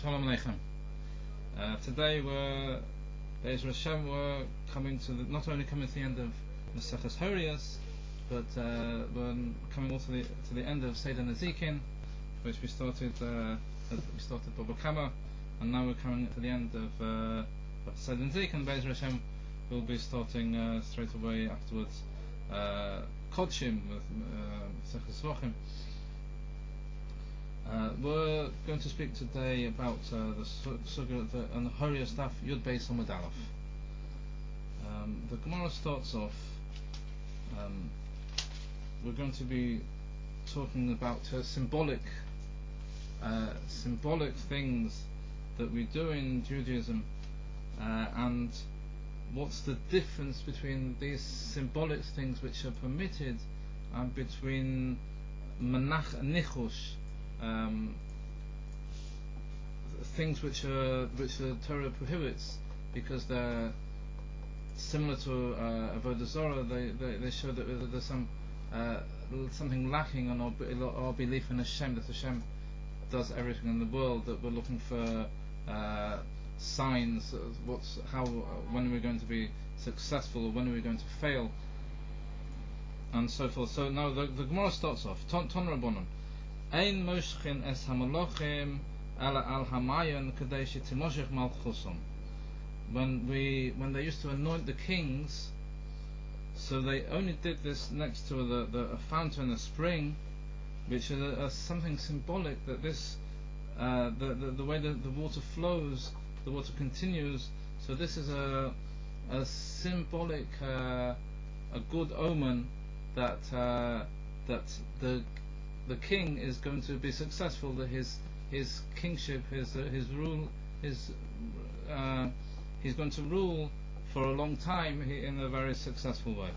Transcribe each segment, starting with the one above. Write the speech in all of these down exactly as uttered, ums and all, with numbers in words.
Shalom Aleichem. Uh, today we're, Be'ez Hashem, we're coming to the, not only coming to the end of Maseches Horias, but uh, we're coming also to the, to the end of Seder Nezikin, which we started uh, we started Baba Kama, and now we're coming to the end of uh, Seder Nezikin. Be'ez Hashem will be starting uh, straight away afterwards uh, Kodshim with uh, Maseches Zvachim. Uh, we're going to speak today about uh, the sugya su- on the Horiya stuff Yud Beis Amud Aleph. Um, the Gemara starts off. Um, we're going to be talking about uh, symbolic, uh, symbolic things that we do in Judaism, uh, and what's the difference between these symbolic things which are permitted and between Menach and Nichush. Um, things which are which the Torah prohibits because they're similar to uh, Avodah Zarah. They, they they show that there's some uh, something lacking on our, our belief in Hashem, that Hashem does everything in the world. That we're looking for uh, signs. Of what's how when are we going to be successful or when are we going to fail, and so forth. So now the, the Gemara starts off. Ton Ton Rabbanon. Ein moshchin es hamalochim ala al hamayon kadei shetimoshech malchusum. When we when they used to anoint the kings, so they only did this next to the, the a fountain, a spring, which is a, a something symbolic that this uh, the, the the way that the water flows, the water continues. So this is a a symbolic uh, a good omen that uh, that the the king is going to be successful, that his his kingship, his uh, his rule, his uh, he's going to rule for a long time in a very successful way.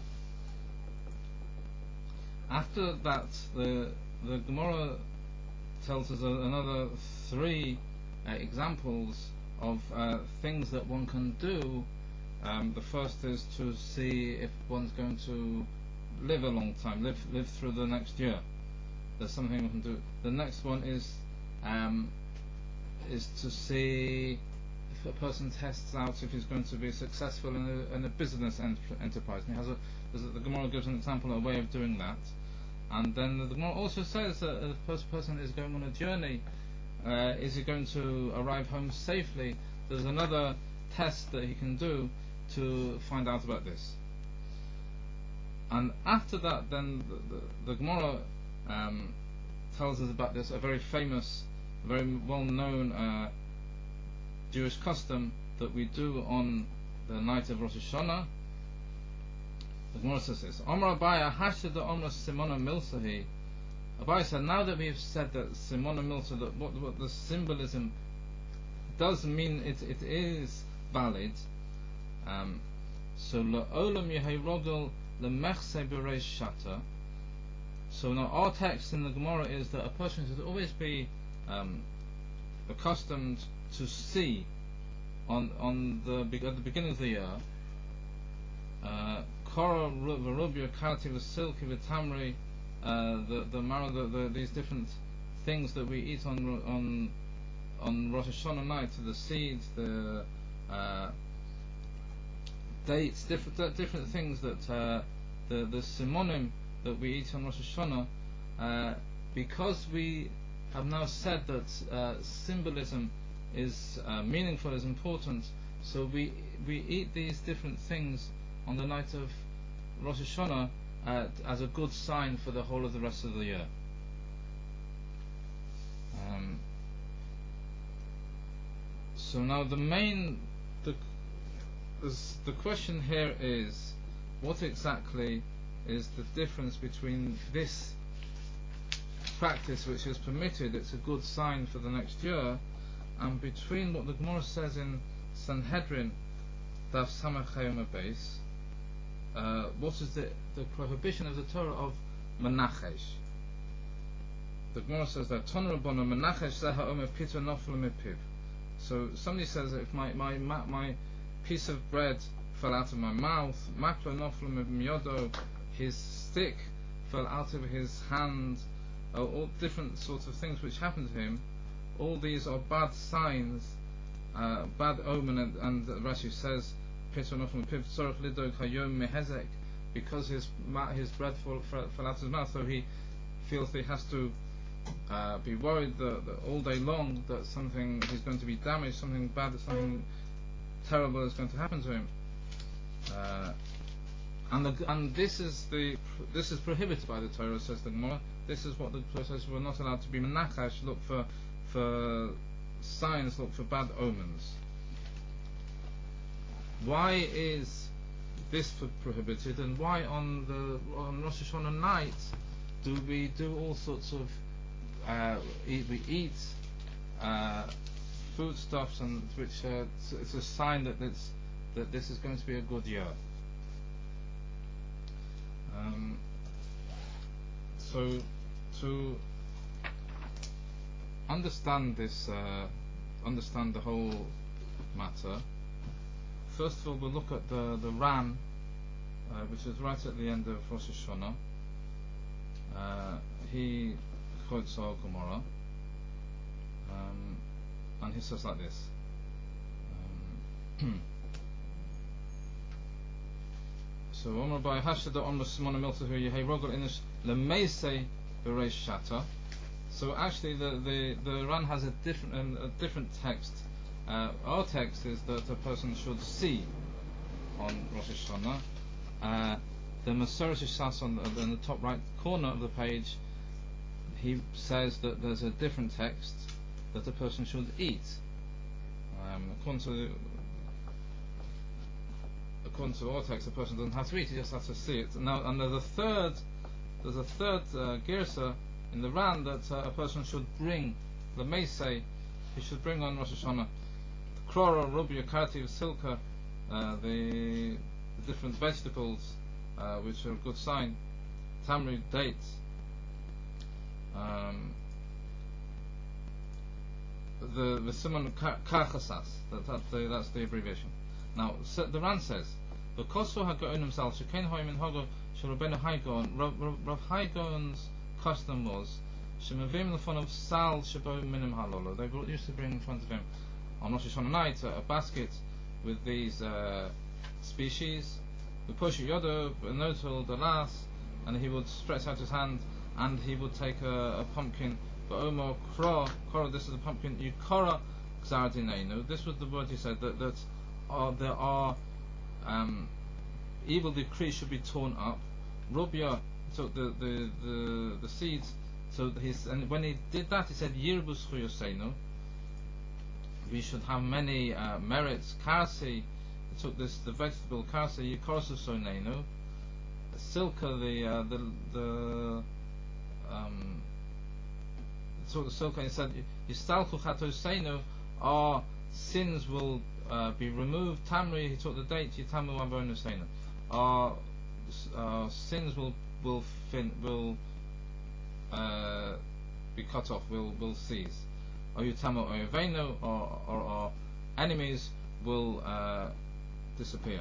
After that, the the Gemara tells us another three uh, examples of uh, things that one can do. Um, the first is to see if one's going to live a long time, live live through the next year. There's something we can do. The next one is um, is to see if a person tests out if he's going to be successful in a, in a business ent- enterprise. And he has a, a, the Gemara gives an example, a way of doing that. And then the Gemara also says that if a person is going on a journey, uh, is he going to arrive home safely? There's another test that he can do to find out about this. And after that, then the, the, the Gemara Um, tells us about this, a very famous, very well-known uh, Jewish custom that we do on the night of Rosh Hashanah. The Gemara says this: Omar Abaya Hashda Omar Simona Milsahi. Abaya said, now that we've said that Simona Milsa, that what, what the symbolism does mean, it it is valid. Um, so La'olam Yehirodel Lemechse Bereish Shata. So now our text in the Gemara is that a person should always be um, accustomed to see on on the at the beginning of the year Kora v'Rubia Karti v'Silki v'Tamri, the the marrow the, the these different things that we eat on on on Rosh Hashanah night, the seeds, the uh, dates, different different things that uh, the the simonim that we eat on Rosh Hashanah, uh, because we have now said that uh, symbolism is uh, meaningful, is important. So we we eat these different things on the night of Rosh Hashanah uh, as a good sign for the whole of the rest of the year. Um, so now the main the the question here is, what exactly is the difference between this practice which is permitted, it's a good sign for the next year, and between what the Gemara says in Sanhedrin Daf Samach Chayim Beis, uh, what is the, the prohibition of the Torah of Menachesh? The Gemara says that Ton Rabbanon Menachesh Zeha Omer Pita Nofel Mipiv. So somebody says that if my my my piece of bread fell out of my mouth, Maklo Nofel Myodo, his stick fell out of his hand, uh, all different sorts of things which happened to him, all these are bad signs, uh, bad omen, and, and Rashi says, because his his bread fall, fell out of his mouth, so he feels that he has to uh, be worried that, that all day long that something he's going to be damaged, something bad, something terrible is going to happen to him. Uh, and the, and this is the this is prohibited by the Torah, says the Gemara. This is what the Torah says: we're not allowed to be menachash, look for for signs, look for bad omens. Why is this prohibited, and why on the on Rosh Hashanah night do we do all sorts of uh, eat, we eat uh, foodstuffs, and which uh, it's, it's a sign that it's, that this is going to be a good year. Um, so to understand this, uh, understand the whole matter, first of all we'll look at the, the Ran, uh, which is right at the end of Rosh Hashanah. Uh, he quotes our Gemara, um, and he says like this. Um, so Omar by Hashada Omar Simona Miltahu Yehei Rogel Inish Lemeise Bereish Shata. So actually the, the, the Ran has a different um, a different text. Uh, our text is that a person should see on Rosh Hashanah. Uh, the Masorah Shas on the, on the top right corner of the page, he says that there's a different text that a person should eat. Um, according to according to our text, a person doesn't have to eat; he just has to see it. Now, and there's a third, there's a third uh, girsa in the Ran that uh, a person should bring the meisei. He should bring on Rosh Hashanah the krora, ruby, karti, silka, uh, the, the different vegetables, uh, which are a good sign, tamarind, dates. Um, the the simon karchasas, that, that's the that's the abbreviation. Now so the Ran says the koso hagaon himself shekain hoim in hogo shalobenu haigon. Rav Haigon's custom was shemavim the fun of sal shabo minim halolo. They used to bring in front of him on Rosh Hashanah night a, a basket with these uh, species. We push yodo notel dalas, and he would stretch out his hand and he would take a, a pumpkin. Ba'omo kro, kro, this is a pumpkin. Yukora xardinenu. This was the word he said, that that are, there are um, evil decrees should be torn up. Rubia took the the, the the seeds. So he's, and when he did that, he said Yirbus Chuyosenu. We should have many uh, merits. Karsi, he took this the vegetable karsi. Yukorosu sonenu. Silka, the uh, the the um. So the Silka, he said, Yistalchu Chatoseinu, our sins will uh, be removed. Tamri, he took the date, Yitamu Abonuseinu, our uh, sins will will fin, will uh, be cut off, will will cease. Or Yitamu Oyevenu, or or our enemies will uh, disappear.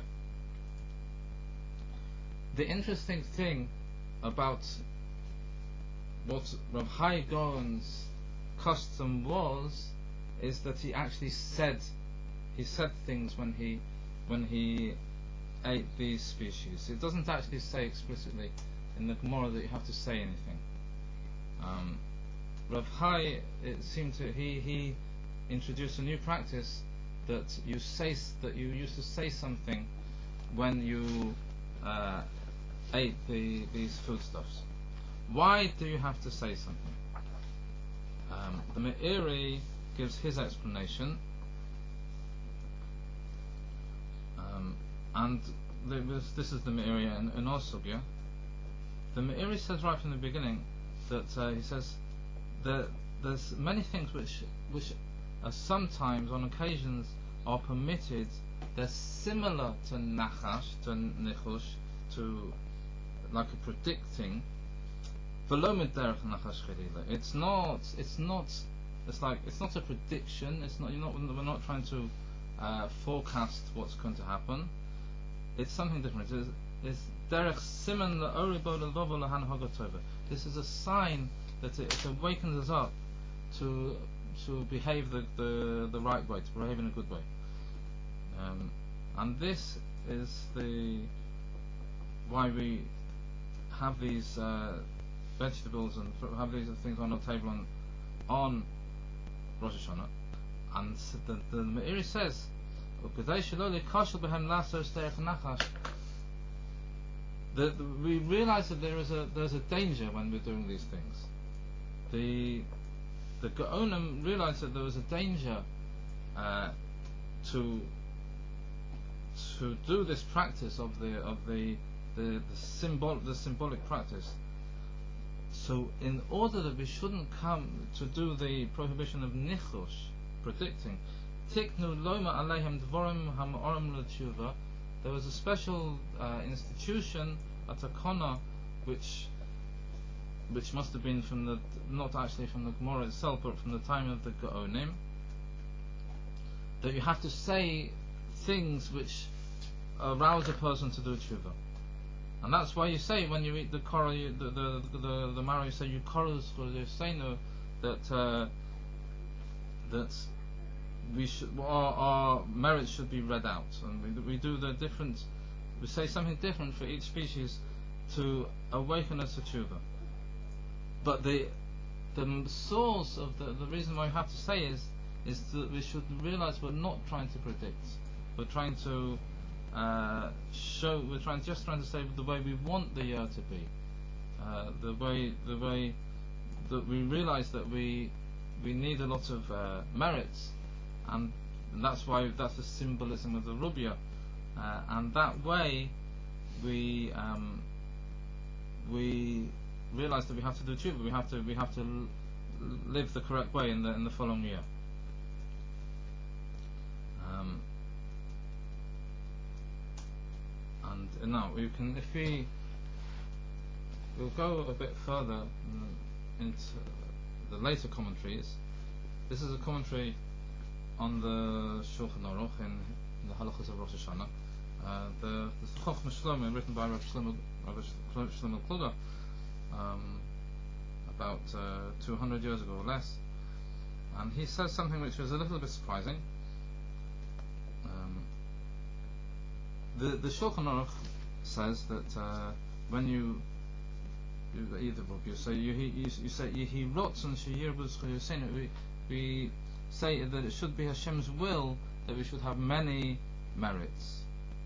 The interesting thing about what Rav Hai Gaon's custom was is that he actually said he said things when he when he ate these species. It doesn't actually say explicitly in the Gemara that you have to say anything. Um, Rav Hai, it seemed to he he introduced a new practice that you say that you used to say something when you uh, ate the these foodstuffs. Why do you have to say something? Um, the Meiri gives his explanation, um, and this, this is the Meiri in, in our sugya. The Meiri says right from the beginning that uh, he says that there's many things which which are sometimes, on occasions, are permitted. They're similar to nachash, to nichush, to like a predicting. It's not. It's not. It's like it's not a prediction. It's not. You're not. We're not trying to uh, forecast what's going to happen. It's something different. It's derech siman le'oribo le'vovo le'han hagotova. This is a sign that it, it awakens us up to to behave the, the the right way, to behave in a good way. Um, and this is the why we have these uh, vegetables and have these things on our table on, on Rosh Hashanah. And the, the Meiri says, the, the, we realize that there is a there's a danger when we're doing these things. The the Gaonim realized that there was a danger uh, to to do this practice of the of the the, the symbol the symbolic practice. So, in order that we shouldn't come to do the prohibition of nichush, predicting, tiknu loma alehem dvorim ha'ma'orim l'tshuva, there was a special uh, institution, a takana, which which must have been from the not actually from the Gemara itself, but from the time of the Gaonim, that you have to say things which arouse a person to do tshuva. And that's why you say when you eat the korah, the the the, the, the marrow, you say you korah seinu, that uh, that we should our, our merits should be read out, and we we do the different. We say something different for each species to awaken us to tshuva. But the the source of the the reason why we have to say is is that we should realize we're not trying to predict. We're trying to uh, show. We're trying just trying to say the way we want the year to be, uh, the way the way that we realize that we we need a lot of uh, merits, and, and that's why that's the symbolism of the rubya, uh, and that way we um, we realize that we have to do tshuva. We have to we have to l- live the correct way in the in the following year. Um, and now we can, if we we'll go a bit further into the later commentaries. This is a commentary on the Shulchan Aruch in, in the Halachos of Rosh Hashanah. Uh, the the Chochmah Shlomo, written by Rav Shlomo Rav Shlomo Kluger, um, about uh, two hundred years ago or less, and he says something which was a little bit surprising. Um, the the Shulchan Aruch says that uh, when you you eat the book, you say you you, you say he rots and sheyirbus chayusenu. We we say that it should be Hashem's will that we should have many merits.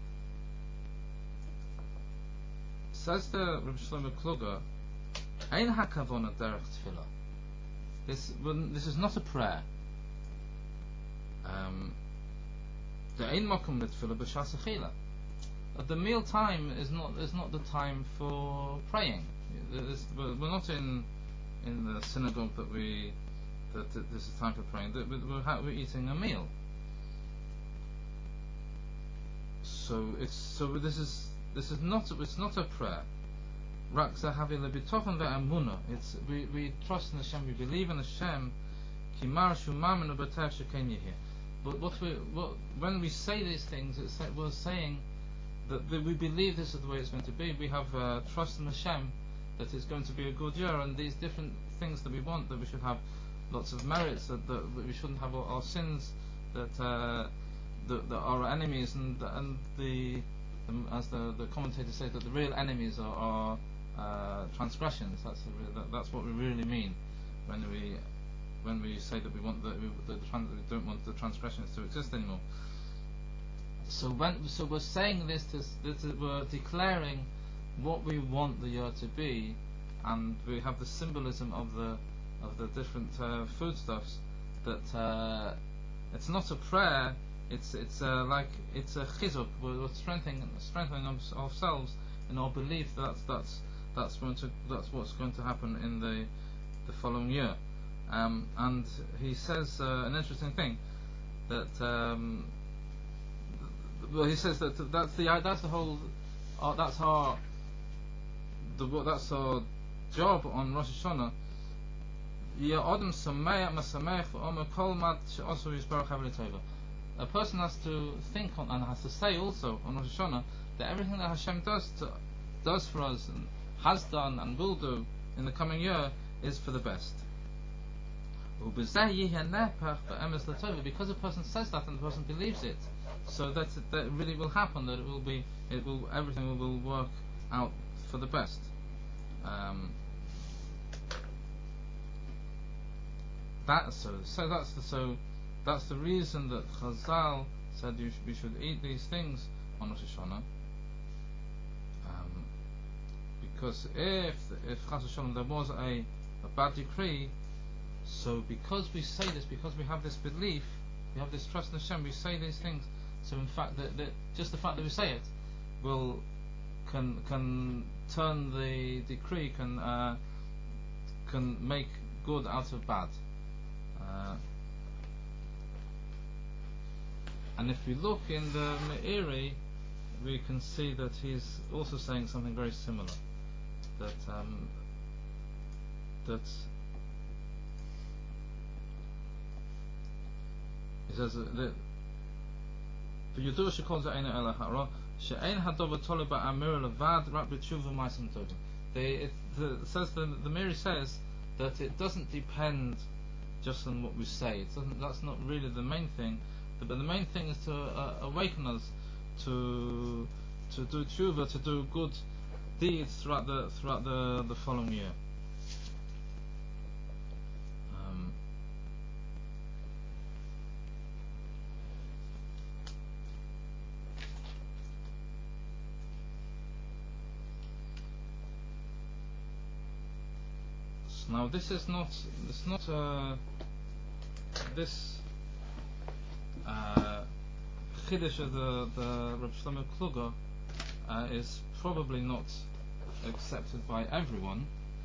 Says the Rabbi Shlomo Kluger, Ein hakavona derech tefillah. This this is not a prayer. Um, the ein makom letefillah b'shas achila. The meal time is not is not the time for praying. This, we're not in in the synagogue that we that, that this is time for praying. That we're, we're eating a meal. So it's so this is this is not it's not a prayer. It's we we trust in Hashem, we believe in Hashem. But what we what when we say these things, it's like we're saying that we believe this is the way it's going to be. We have uh, trust in Hashem that it's going to be a good year, and these different things that we want, that we should have lots of merits, that, that, that we shouldn't have our, our sins, that uh, that, that our enemies and and the, the as the the commentators say, that the real enemies are, are uh, transgressions. That's the real, that, that's what we really mean when we when we say that we want that we, that the trans, we don't want the transgressions to exist anymore. So when so we're saying this to this is, we're declaring what we want the year to be, and we have the symbolism of the of the different uh, foodstuffs. That uh, it's not a prayer. It's it's uh, like it's a chizuk. We're, we're strengthening strengthening ourselves in our belief that that's that's that's going to that's what's going to happen in the the following year. Um, and he says uh, an interesting thing that. Um, Well, he says that that's the that's the whole uh, that's our the that's our job on Rosh Hashanah. A person has to think on, and has to say also on Rosh Hashanah that everything that Hashem does to, does for us and has done and will do in the coming year is for the best. Because a person says that and the person believes it, so that that really will happen. That it will be, it will, everything will, will work out for the best. Um, that so so that's the so that's the reason that Chazal said you sh- we should eat these things on Rosh Hashanah. Um, because if if Chas v'Shalom there was a, a bad decree, so because we say this, because we have this belief, we have this trust in Hashem, we say these things. So in fact, that just the fact that we say it will can can turn the decree, can uh, can make good out of bad. Uh, and if we look in the Meiri, we can see that he's also saying something very similar. That um, that he says that v'yudu shekol ze'einu ela ha'ra she'ein hadova tolu ba'amir levad rak b'tshuva ma'asim tovim. It says the the Meiri says that it doesn't depend just on what we say. It doesn't. That's not really the main thing. But the main thing is to uh, awaken us to to do tshuva, to do good deeds throughout the throughout the the following year. Um, so now this is not. It's not. Uh, this. Uh, Chiddush of the, the Reb Shlomo Kluger uh, is probably not accepted by everyone,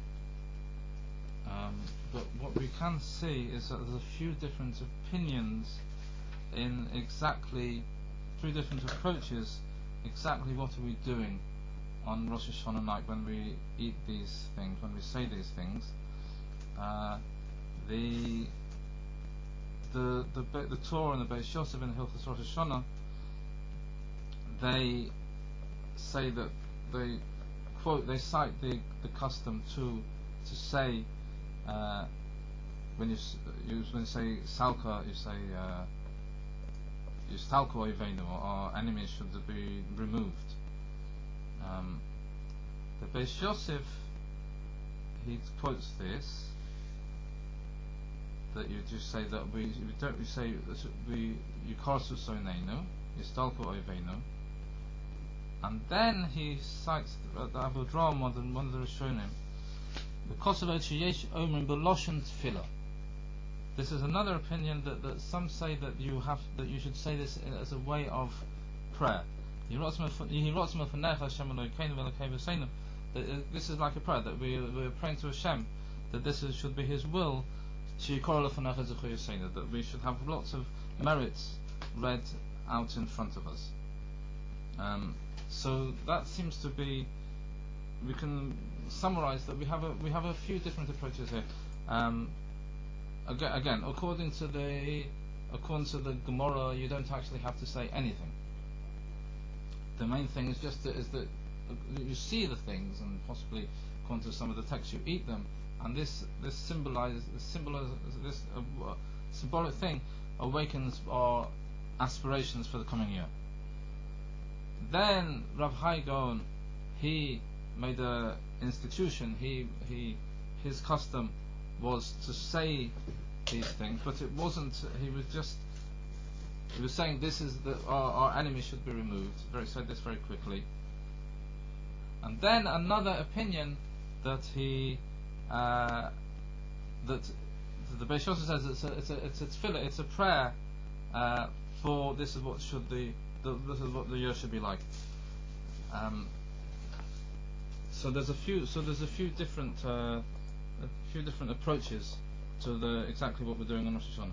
um, but what we can see is that there's a few different opinions in exactly three different approaches. Exactly what are we doing on Rosh Hashanah night when we eat these things, when we say these things? Uh, the The the the Torah and the Beis Yosef and Hilchos Rosh Hashanah, they say that they quote they cite the the custom to to say uh, when you you when you say salka, you say uh, you stalko oivenu, or our enemies should be removed. Um, the Beis Yosef, he quotes this, that you just say that we, we don't we say we yukarsu soneinu, yistalku oivenu, and then he cites the, the Abu Dram, one of the, one of the Rishonim, because of sheyesh omrim beloshen tefillah. This is another opinion that, that some say that you have that you should say this as a way of prayer. That this is like a prayer that we we're praying to Hashem, that this is, should be His will. That we should have lots of merits read out in front of us. Um, so that seems to be. We can summarize that we have a we have a few different approaches here. Um, again, again, according to the according to the Gemara, you don't actually have to say anything. The main thing is just that, is that you see the things, and possibly according to some of the texts, you eat them. And this this symbolizes this symbolizes this uh, symbolic thing awakens our aspirations for the coming year. Then Rav Hai Gaon, he made a institution. He he his custom was to say these things, but it wasn't. He was just he was saying this is that our, our enemy should be removed. Very said this very quickly. And then another opinion that he. Uh, that the Beis Yosef says it's a it's a it's a tefillah, it's a prayer uh, for this is what should the, the this is what the year should be like. Um, so there's a few so there's a few different uh, a few different approaches to the exactly what we're doing on Rosh Hashanah.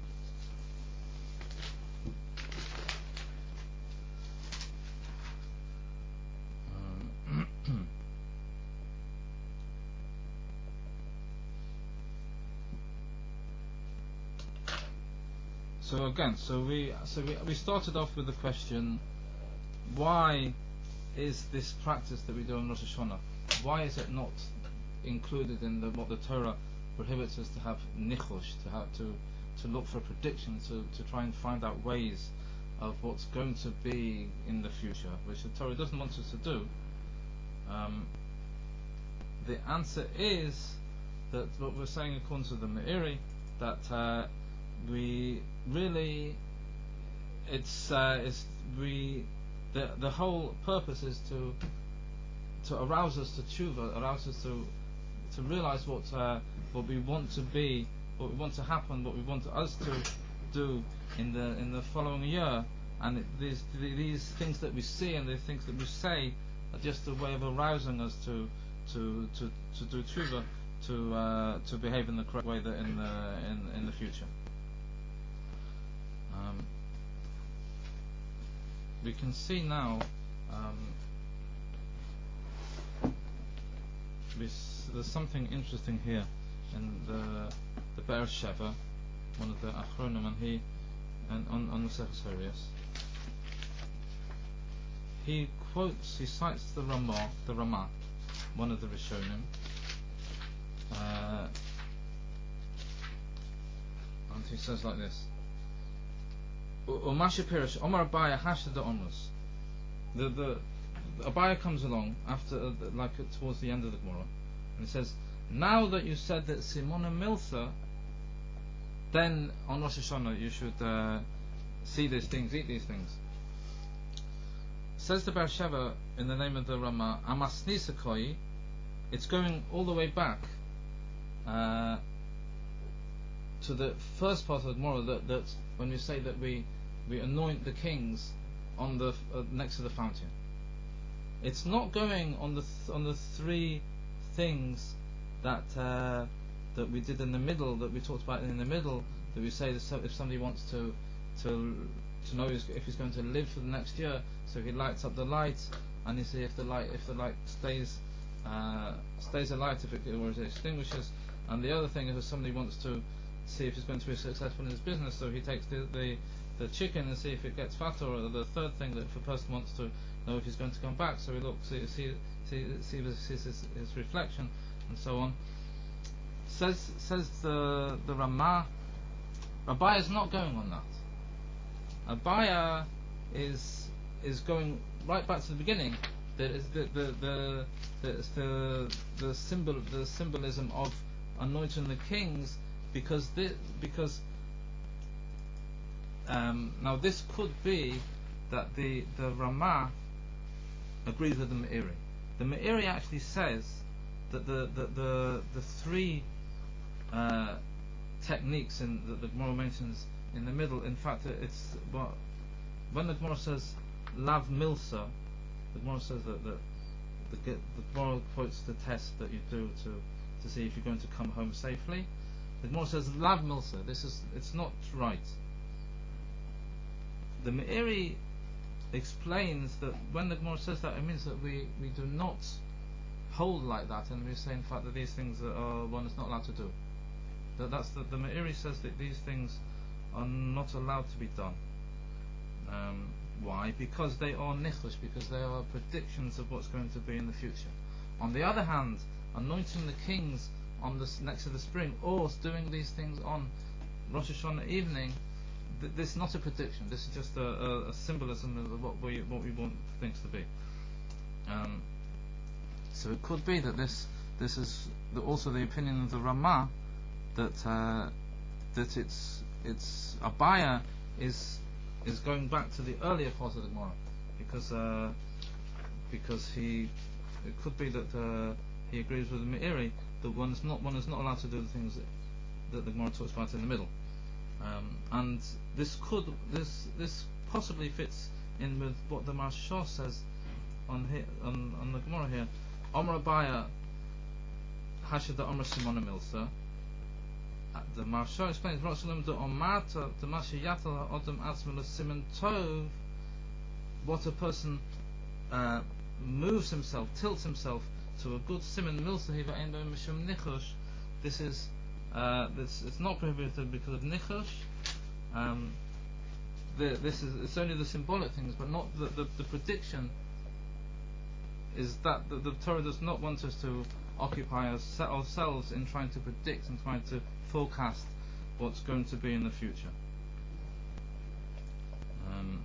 So again, so we so we, we started off with the question: why is this practice that we do on Rosh Hashanah? Why is it not included in the, what the Torah prohibits us to have nichosh, to have to to look for predictions, to to try and find out ways of what's going to be in the future, which the Torah doesn't want us to do. Um, the answer is that what we're saying according to the Meiri, that uh, we really, it's uh, it's we the the whole purpose is to to arouse us to tshuva, arouse us to to realize what uh, what we want to be, what we want to happen, what we want us to do in the in the following year, and it, these these things that we see and the things that we say are just a way of arousing us to to to, to do tshuva, to uh, to behave in the correct way that in the in in the future. Um, we can see now. Um, there's something interesting here in the the Be'er Sheva, one of the Achronim, and he and on on the Seches Horius. He quotes, he cites the Ramah, the Ramah, one of the Rishonim, uh, and he says like this: Umasha Pirish, Omar Abaya Hashda Omrus. The the Abaya comes along after, uh, like uh, towards the end of the Gemara, and he says, now that you said that Simona Milsa, then on Rosh Hashanah you should uh, see these things, eat these things. Says the Be'er Sheva in the name of the Ramah, Amasnisakoi, it's going all the way back uh, to the first part of the Gemara, that, that when we say that we, we anoint the kings on the uh, next to the fountain. It's not going on the th- on the three things that uh, that we did in the middle, that we talked about in the middle, that we say that so if somebody wants to to to know if he's going to live for the next year, so he lights up the light, and you see if the light if the light stays uh, stays alight, if it or it extinguishes. And the other thing is if somebody wants to see if he's going to be successful in his business, so he takes the the, the chicken and see if it gets fatter. Or the third thing, that if a person wants to know if he's going to come back, so he looks, see see see, see his, his, his reflection, and so on. Says says the the Ramah, Abaya is not going on that. Abaya is is going right back to the beginning. That is the the the the the, the symbol the symbolism of anointing the kings, because this, because um, now this could be that the the Ramah agrees with the Meiri. The Meiri actually says that the the the, the three uh, techniques in that the Gemara mentions in the middle. In fact, it's what when the Gemara says lav milsa, the Gemara says that the the, the Gemara quotes the test that you do to to see if you're going to come home safely. The Gemara says lav milsa. This is it's not right. The Meiri explains that when the Gemara says that, it means that we, we do not hold like that, and we say in fact that these things are, are one is not allowed to do. That that's the, the Meiri says that these things are not allowed to be done. Um, why? Because they are nichosh, because they are predictions of what's going to be in the future. On the other hand, anointing the kings on the next to the spring, or doing these things on Rosh Hashanah evening, this is not a prediction. This is just a, a, a symbolism of what we what we want things to be. Um, so it could be that this this is the, also the opinion of the Ramah, that uh, that it's it's Abaya is is going back to the earlier part of the Gemara, because uh, because he it could be that uh, he agrees with the Meiri that one is not one is not allowed to do the things that, that the Gemara talks about in the middle. Um, and this could this this possibly fits in with what the Maharsha says on here, on on the Gemara here. Omar Abaya Hashida Omar Simona Milsa. The Maharsha explains Rasulullah the Omata the Mashiyatal Adam Asmila Simon Tov. What a person uh, moves himself, tilts himself to a good Simon Milsa Hiva Endo Mishum Nichosh. This is Uh, this it's not prohibited because of nichosh. Um, the, this is it's only the symbolic things, but not the, the, the prediction. Is that the, the Torah does not want us to occupy us, ourselves in trying to predict and trying to forecast what's going to be in the future. Um,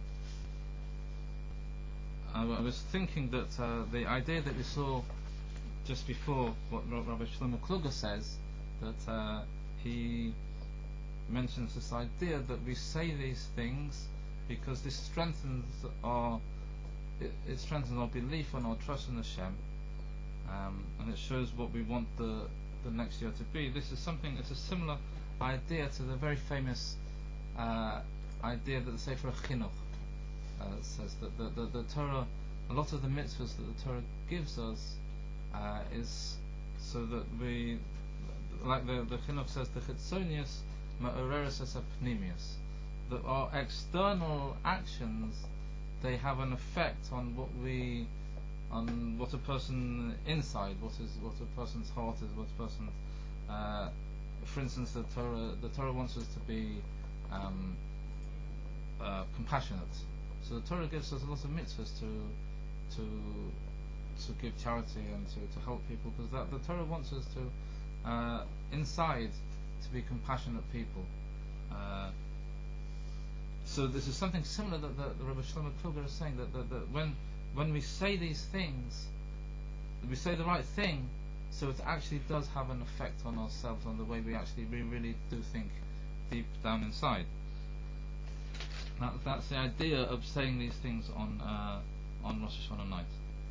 I, I was thinking that uh, the idea that we saw just before, what Rabbi Shlomo Kluger says, that uh, he mentions this idea that we say these things because this strengthens our it, it strengthens our belief and our trust in Hashem, um, and it shows what we want the the next year to be. This is something. It's a similar idea to the very famous uh, idea that the Sefer Chinuch uh, says that the, the the Torah, a lot of the mitzvahs that the Torah gives us uh, is so that we, like the the Chinuch says, the Chitzonius ma'oreres es hapnimius, that our external actions, they have an effect on what we, on what a person inside, what is what a person's heart is, what a person's. Uh, for instance, the Torah, the Torah wants us to be um, uh, compassionate. So the Torah gives us a lot of mitzvahs to to to give charity and to, to help people, because that the Torah wants us to uh, inside to be compassionate people. Uh, So this is something similar that the, the Rabbi Shlomo Kluger is saying, that, that, that when when we say these things, we say the right thing, so it actually does have an effect on ourselves, on the way we actually we really do think deep down inside. That, that's the idea of saying these things on uh, on Rosh Hashanah night.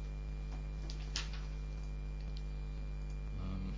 Um,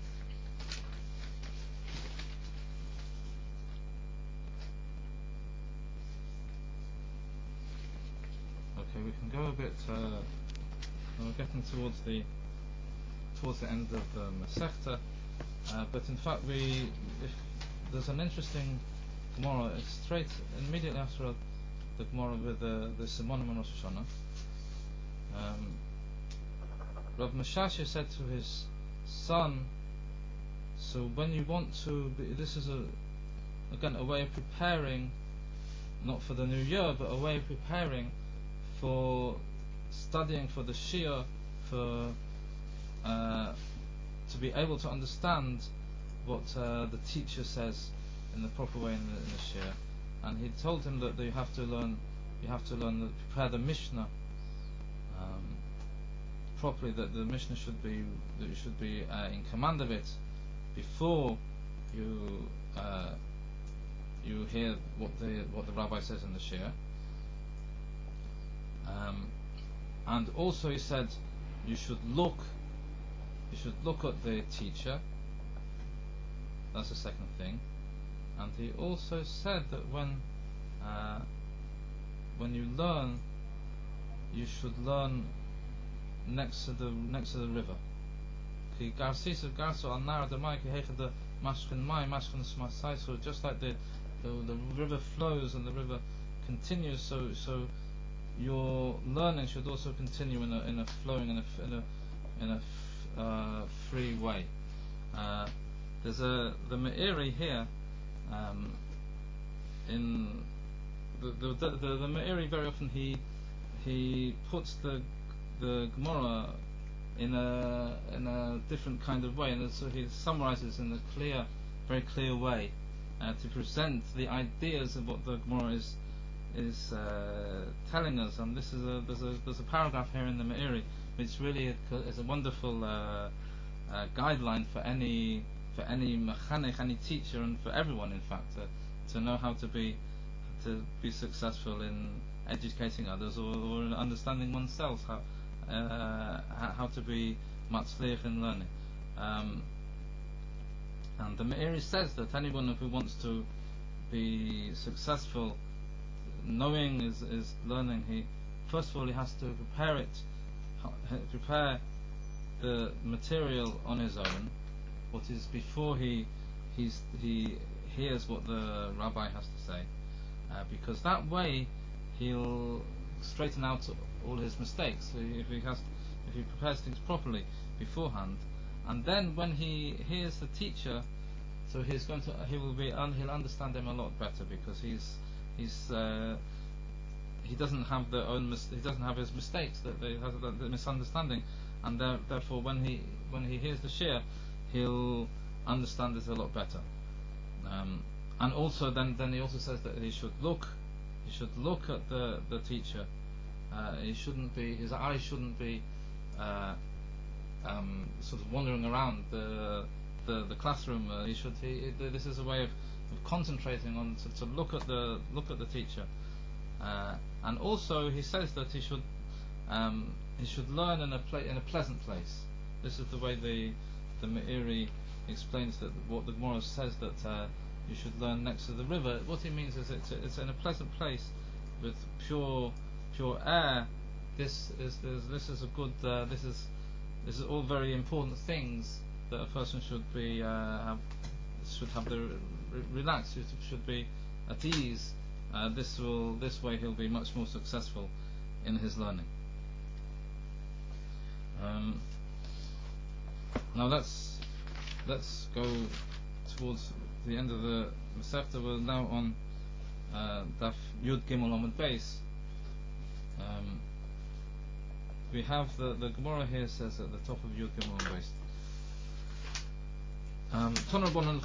Okay, we can go a bit. Uh, we're getting towards the towards the end of the Masechta, uh, but in fact, we if there's an interesting Gemara. It's straight immediately after the Gemara with the the Simonim and Rosh Hashanah. Um, Rav Mashasha said to his son, "So when you want to, be, this is a again a way of preparing, not for the new year, but a way of preparing." For studying for the Shia, for uh, to be able to understand what uh, the teacher says in the proper way in the, in the Shia, and he told him that you have to learn, you have to learn, the, prepare the Mishnah um, properly. That the Mishnah should be, that you should be uh, in command of it before you uh, you hear what the what the rabbi says in the Shia. Um, and also he said you should look you should look at the teacher. That's the second thing. And he also said that when uh, when you learn, you should learn next to the next to the river. Just like the, the the river flows and the river continues, so so your learning should also continue in a in a flowing in a in a in a f- uh, free way. Uh, there's a the Meiri here. Um, in the the the, the, the Meiri very often he he puts the the Gemara in a in a different kind of way, and so he summarizes in a clear, very clear way uh, to present the ideas of what the Gemara is. is uh, telling us, and this is a there's a there's a paragraph here in the Meiri which really is a wonderful uh, uh, guideline for any for any mechanech, any teacher, and for everyone, in fact, uh, to know how to be to be successful in educating others, or, or in understanding oneself, how uh, how to be matzliach in learning. Um, and the Meiri says that anyone who wants to be successful knowing is, is learning, he first of all he has to prepare it, prepare the material on his own, what is before he he's, he hears what the rabbi has to say, uh, because that way he'll straighten out all his mistakes. So if he has, if he prepares things properly beforehand, and then when he hears the teacher, so he's going to he will be un, he'll understand him a lot better, because he's He's uh, he doesn't have the own mis- he doesn't have his mistakes, that he has the, the misunderstanding, and there, therefore when he when he hears the shir, he'll understand it a lot better. Um, and also then then he also says that he should look he should look at the the teacher. Uh, he shouldn't be his eyes shouldn't be uh, um, sort of wandering around the the, the classroom. Uh, he should he, this is a way of, of concentrating on to, to look at the look at the teacher. Uh, and also he says that he should um, he should learn in a pla- in a pleasant place. This is the way the the Meiri explains that what the Gemara says that uh, you should learn next to the river. What he means is it's it's in a pleasant place with pure pure air. This is this, this is a good uh, this is this is all very important things that a person should be uh, have should have the re- relaxed should, should be at ease. Uh, this will this way he'll be much more successful in his learning. Um, now let's let's go towards the end of the Masechta. We're now on uh, Daf Yud Gimel Amud Beis. Um, we have the the Gemara here says at the top of Yud Gimel Amud Beis. Um, so now the,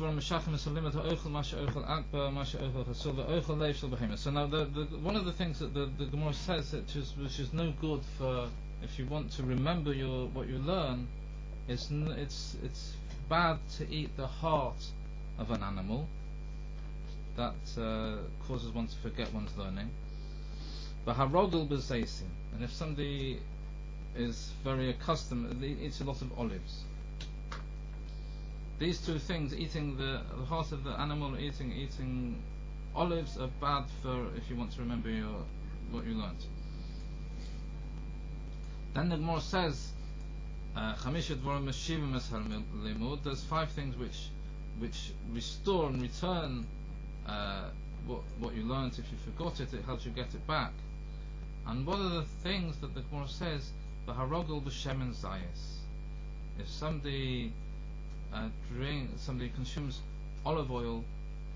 the one of the things that the, the Gemara says which is, which is no good for if you want to remember your what you learn, is n- it's it's bad to eat the heart of an animal. That uh, causes one to forget one's learning. But harogel b'zeisin, and if somebody is very accustomed, he eats a lot of olives. These two things, eating the, the heart of the animal, eating eating olives, are bad for if you want to remember your what you learned. Then the Gemara says, "Chamisha dvarim meshivim es halimud." There's five things which which restore and return uh, what what you learned. If you forgot it, it helps you get it back. And one of the things that the Gemara says, "V'harogel b'shemen zayis." If somebody Uh, drink, somebody consumes olive oil,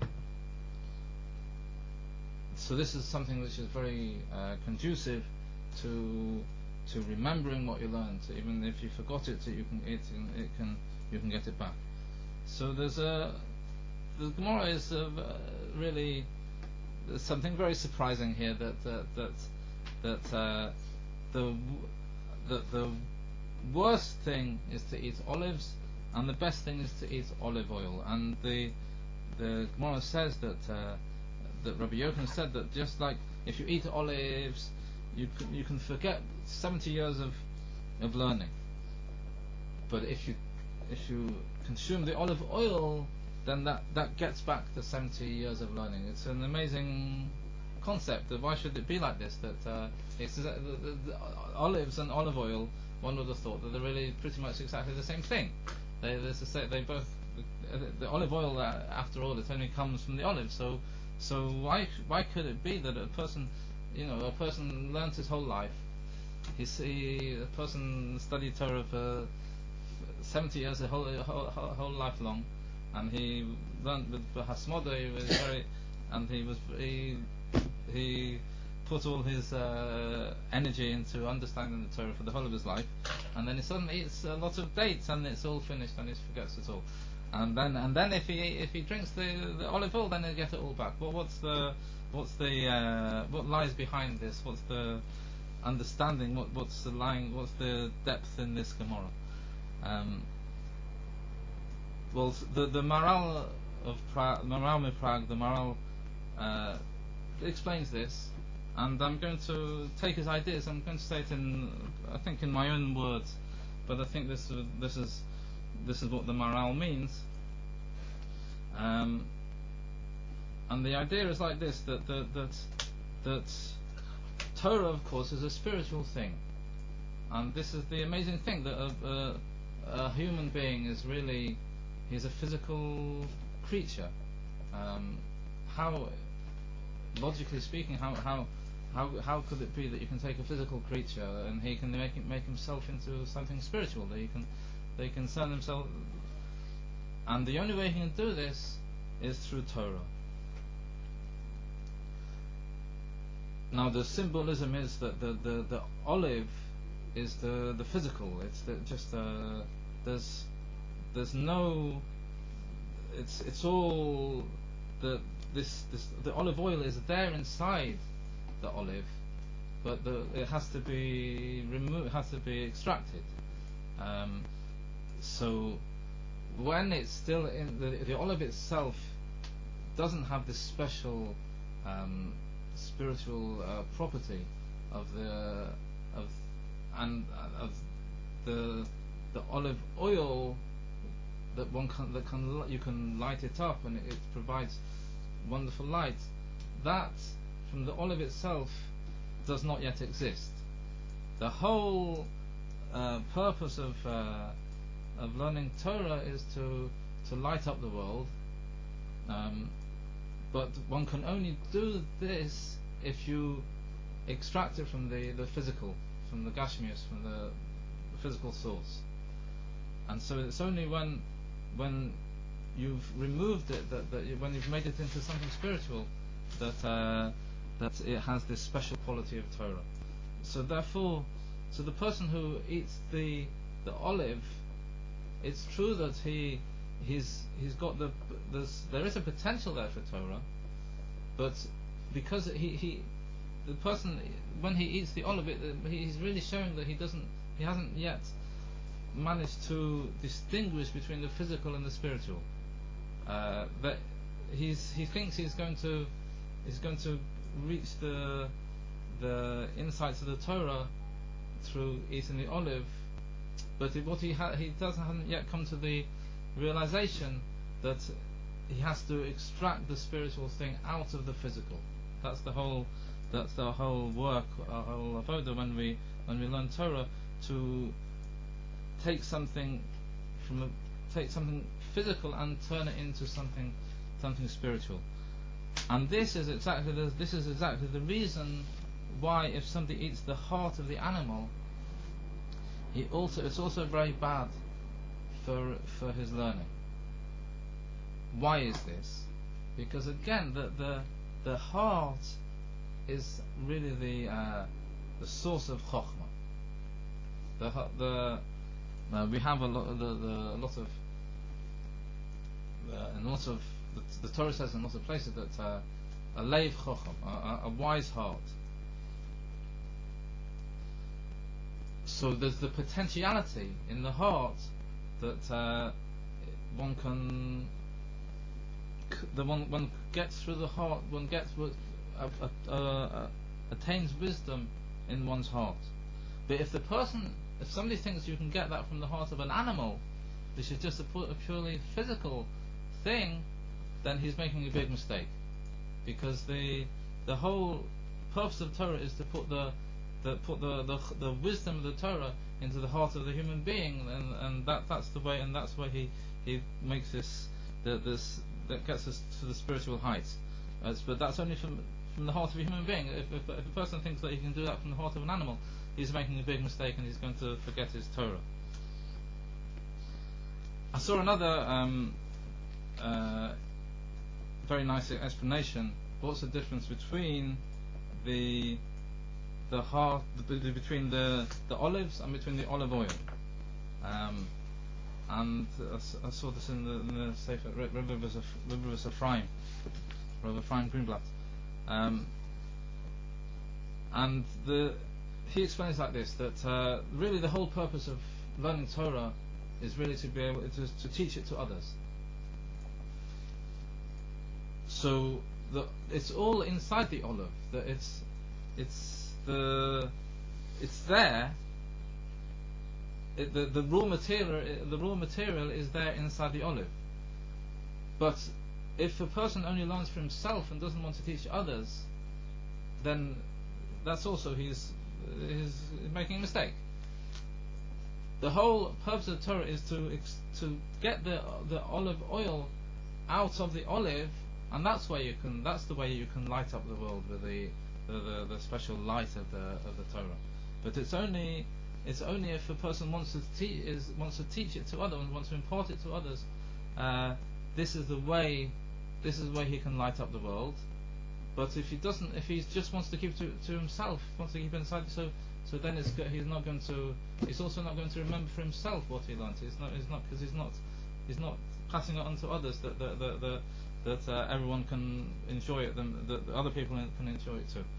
so this is something which is very uh, conducive to to remembering what you learned. Even if you forgot it, you can it, it can you can get it back. So there's a the Gemara is uh, really there's something very surprising here that that that, that uh, the the the worst thing is to eat olives, and the best thing is to eat olive oil. And the the Gemara says that uh, that Rabbi Yochanan said that just like if you eat olives, you can, you can forget seventy years of of learning. But if you if you consume the olive oil, then that, that gets back to seventy years of learning. It's an amazing concept. That why should it be like this? That uh, it's the, the, the olives and olive oil. One would have thought that they're really pretty much exactly the same thing. They they, they both the, the olive oil. Uh, after all, it only comes from the olive. So so why why could it be that a person, you know, a person learns his whole life. He's, he a person studied Torah for seventy years, a whole, whole whole life long, and he learned with Hasmoda. He was very, and he was he he put all his uh, energy into understanding the Torah for the whole of his life, and then he suddenly eats a lot of dates, and it's all finished, and he forgets it all. And then and then if he if he drinks the, the olive oil, then he'll get it all back. Well, what's the what's the uh, what lies behind this? What's the understanding? What what's the lying? What's the depth in this Gemara? Um, well, the the Maral of pra- Maral Miprag, the Maral uh, explains this, and I'm going to take his ideas. I'm going to say it in, I think, in my own words, but I think this this is this is what the Maral means. Um, and the idea is like this: that that that that Torah, of course, is a spiritual thing, and this is the amazing thing that a, a, a human being is really he's a physical creature. Um, how, logically speaking, how how how how could it be that you can take a physical creature and he can make it, make himself into something spiritual? That he can they can turn himself, and the only way he can do this is through Torah. Now the symbolism is that the, the, the olive is the the physical. It's the, just uh, there's there's no. It's it's all the this this the olive oil is there inside the olive, but the it has to be removed. It has to be extracted. Um, so when it's still in the the olive itself doesn't have this special um, spiritual uh, property of the of and uh, of the the olive oil that one can that can you can light it up and it, it provides wonderful light. That from the olive itself does not yet exist. The whole uh, purpose of uh, of learning Torah is to to light up the world. Um, but one can only do this if you extract it from the, the physical, from the Gashmius, from the, the physical source. And so it's only when when you've removed it, that, that you, when you've made it into something spiritual, that uh, that it has this special quality of Torah. So therefore, so the person who eats the the olive, it's true that he he's he's got the there's, there is a potential there for Torah, but because he he the person when he eats the olive, it, he's really showing that he doesn't he hasn't yet managed to distinguish between the physical and the spiritual. Uh, that he's he thinks he's going to he's going to reach the the insights of the Torah through eating the olive, but it, what he ha- he doesn't hasn't yet come to the realization that he has to extract the spiritual thing out of the physical. That's the whole that's the whole work, our whole avodah when we when we learn Torah, to take something from a, take something physical and turn it into something something spiritual. And this is exactly the, this is exactly the reason why if somebody eats the heart of the animal, he also it's also very bad for for his learning. Why is this? Because again, the the the heart is really the uh, the source of chokhmah. The the uh, we have a lot the, the a lot of uh, and a lot of the, the Torah says in lots of places that uh, a leiv chocham, a, a wise heart. So there's the potentiality in the heart that uh, one can, the one one gets through the heart, one gets uh, uh, uh, attains wisdom in one's heart. But if the person, if somebody thinks you can get that from the heart of an animal, which is just a, pu- a purely physical thing, then he's making a big mistake, because the the whole purpose of Torah is to put the the put the, the the wisdom of the Torah into the heart of the human being, and, and that that's the way, and that's why he he makes this the, this that gets us to the spiritual heights. Uh, but that's only from from the heart of a human being. If, if if a person thinks that he can do that from the heart of an animal, he's making a big mistake, and he's going to forget his Torah. I saw another um, uh, very nice explanation. What's the difference between the the heart the, between the the olives and between the olive oil? Um, and I, I saw this in the, in the Sefer Rivers of Rivers of Ephraim, Rav Ephraim Greenblatt. Um, and the he explains like this, that uh, really the whole purpose of learning Torah is really to be able to, to teach it to others. So the, it's all inside the olive. That it's it's the it's there. It, the the raw material the raw material is there inside the olive. But if a person only learns for himself and doesn't want to teach others, then that's also he's he's making a mistake. The whole purpose of Torah is to to get the the olive oil out of the olive, and that's where you can that's the way you can light up the world with the the, the, the special light of the of the Torah. But it's only it's only if a person wants to teach is wants to teach it to others, wants to impart it to others. Uh, this is the way this is the way he can light up the world. But if he doesn't, if he just wants to keep to to himself, wants to keep it inside, so So then it's, he's not going to. He's also not going to remember for himself what he learnt. He's not. He's not because he's not. He's not passing it on to others that that that that, that uh, everyone can enjoy it. That, that other people can enjoy it too.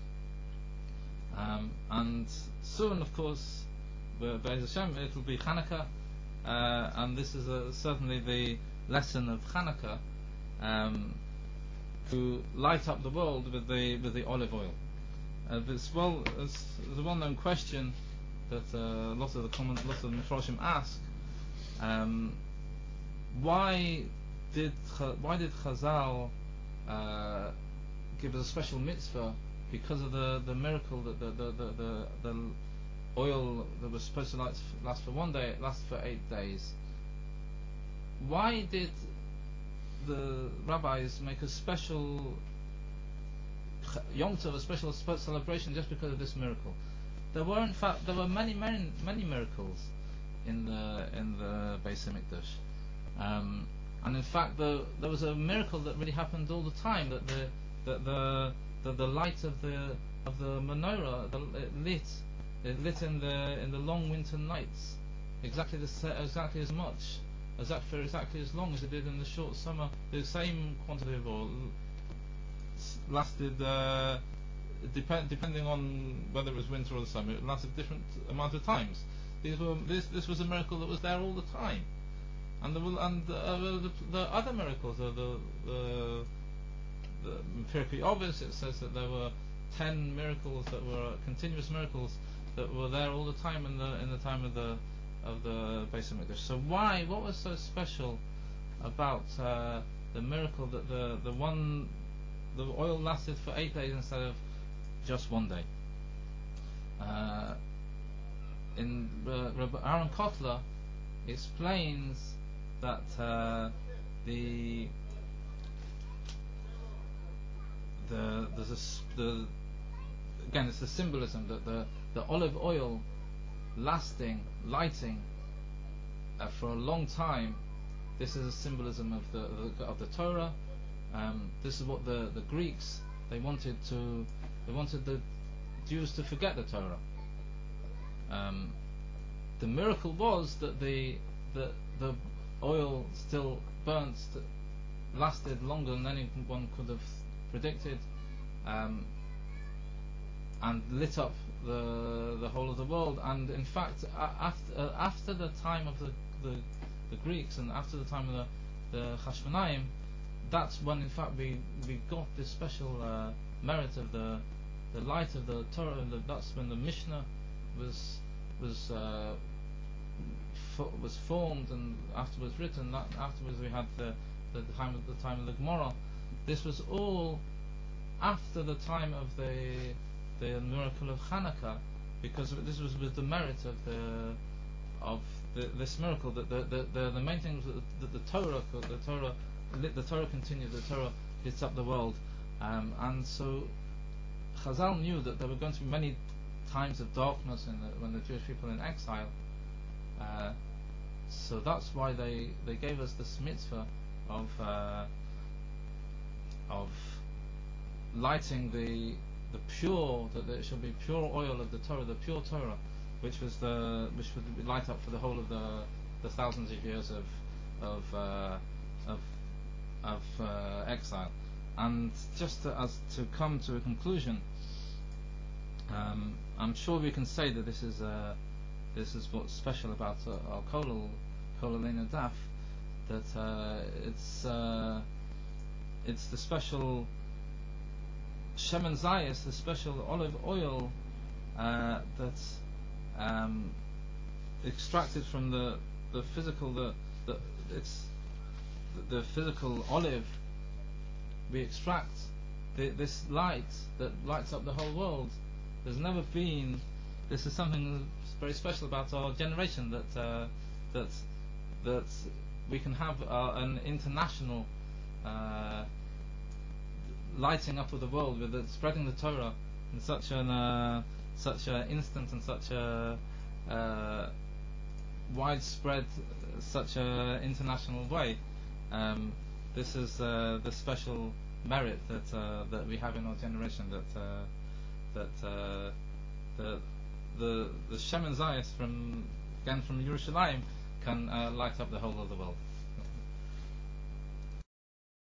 Um, and soon, of course, Be'ez Hashem, it'll be Hanukkah, uh, and this is uh, certainly the lesson of Hanukkah, um, to light up the world with the with the olive oil. Uh, it's well, it's, it's a well-known question that uh, lots of the common, lots of the Mepharshim ask. Um, why did why did Chazal uh, give us a special mitzvah because of the, the miracle that the the, the, the the oil that was supposed to last, last for one day, it lasted for eight days? Why did the rabbis make a special Yom Tov, a special celebration just because of this miracle? There were in fact there were many many many miracles in the in the Beis Hamikdash, um, and in fact the, there was a miracle that really happened all the time, that the that the the, the light of the of the menorah, the, it lit it lit in the in the long winter nights exactly the exactly as much exactly for exactly as long as it did in the short summer. The same quantity of oil lasted, uh, dep- depending on whether it was winter or the summer, it lasted different amount of times. These were this this was a miracle that was there all the time, and the and uh, the, the other miracles, uh, the the the empirically obvious. It says that there were ten miracles that were continuous miracles that were there all the time in the in the time of the of the Beis Hamikdash. So why? What was so special about uh, the miracle that the the one the oil lasted for eight days instead of just one day? Uh, in uh, Rabbi Aaron Kotler explains that uh, the the there's a, the again it's the symbolism that the the olive oil lasting, lighting uh, for a long time. This is a symbolism of the of the, of the Torah. Um, this is what the, the Greeks, they wanted to they wanted the Jews to forget the Torah. Um, the miracle was that the the the oil still burnt, st- lasted longer than anyone could have predicted, um, and lit up the the whole of the world. And in fact, uh, after uh, after the time of the, the the Greeks and after the time of the the Chashmonaim, that's when in fact we we got this special uh, merit of the the light of the Torah. And the, that's when the Mishnah was was uh, fo- was formed and afterwards written. That afterwards we had the the time of the time of the Gemara. This was all after the time of the the miracle of Hanukkah, because this was with the merit of the of the, this miracle. That the, the the the main thing was that the, the Torah the Torah the Torah continued. The Torah lit up the world, um, and so Chazal knew that there were going to be many times of darkness in the, when the Jewish people were in exile. Uh, so that's why they, they gave us this mitzvah of uh, of lighting the the pure, that there should be pure oil of the Torah, the pure Torah, which was the which would light up for the whole of the the thousands of years of of uh, of of uh, exile. And just to, as to come to a conclusion, um, I'm sure we can say that this is uh, this is what's special about uh, our Kol Aleinu Daf, that uh, it's uh, it's the special Shemen Zayis, the special olive oil uh, that's um, extracted from the the physical the, the it's the, the physical olive. We extract the, this light that lights up the whole world. There's never been. This is something very special about our generation, that uh, that that we can have uh, an international uh, lighting up of the world, with it spreading the Torah in such an uh, such an instant and such a uh, widespread, such a international way. Um, this is uh, the special merit that uh, that we have in our generation, that uh, that uh, that the the Shemen Zayis from again from Yerushalayim can uh, light up the whole of the world.